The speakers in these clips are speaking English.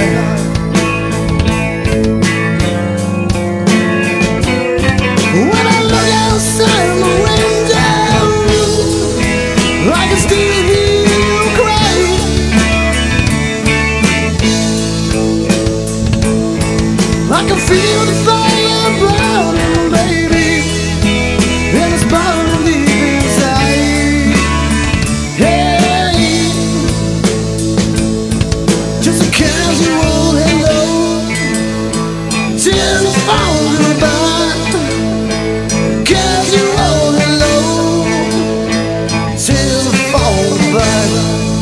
When I look outside the window, I can still hear you cry. I can feel the fire burning, baby, and it's burning deep inside. Hey, just a casual hello till the phone goodbye. Casual hello till the phone goodbye.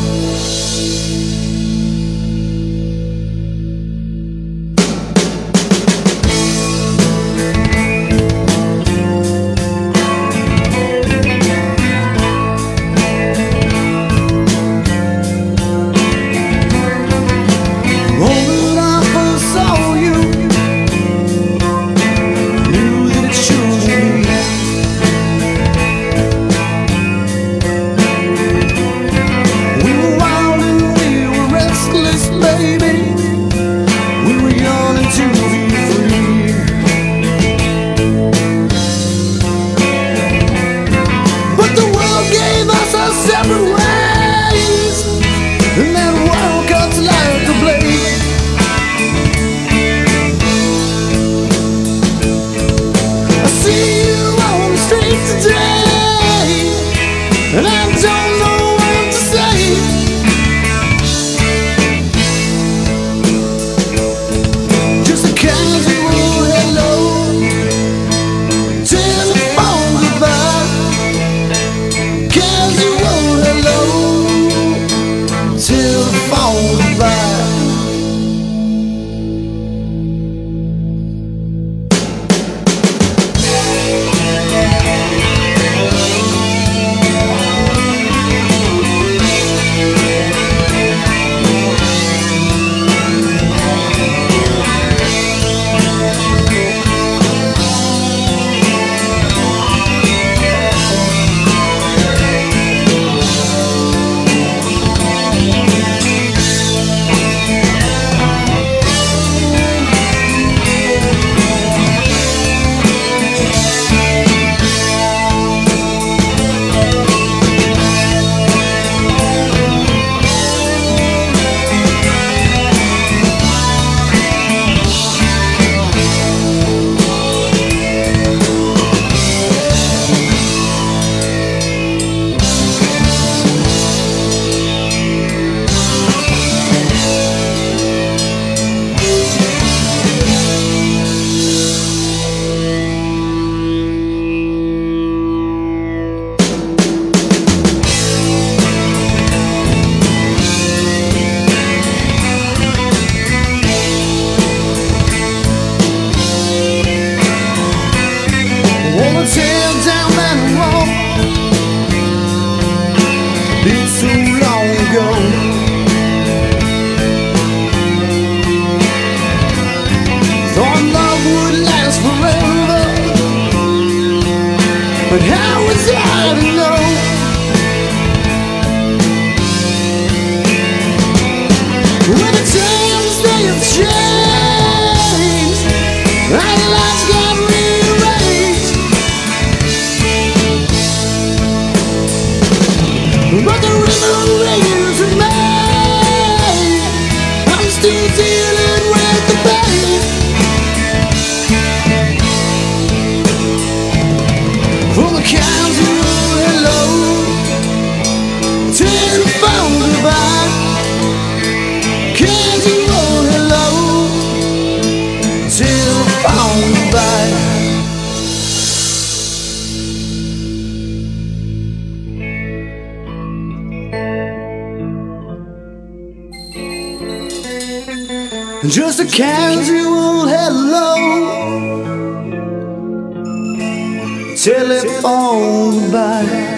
Separate ways, and that world cuts like a blade. I see you on the street today, and I don't know what to say. Just a casual hello till the phone goodbye. Casual hello till the phone goodbye. Tear down that wall, it's so long ago. Thought love would last forever, but how was I to know? When the times they have changed, our lives got rearranged. But the river rains remain. I'm still dealing with the pain. From a casual hello till the phone goodbye. Casual hello till the phone goodbye. Just a casual hello, telephone goodbye.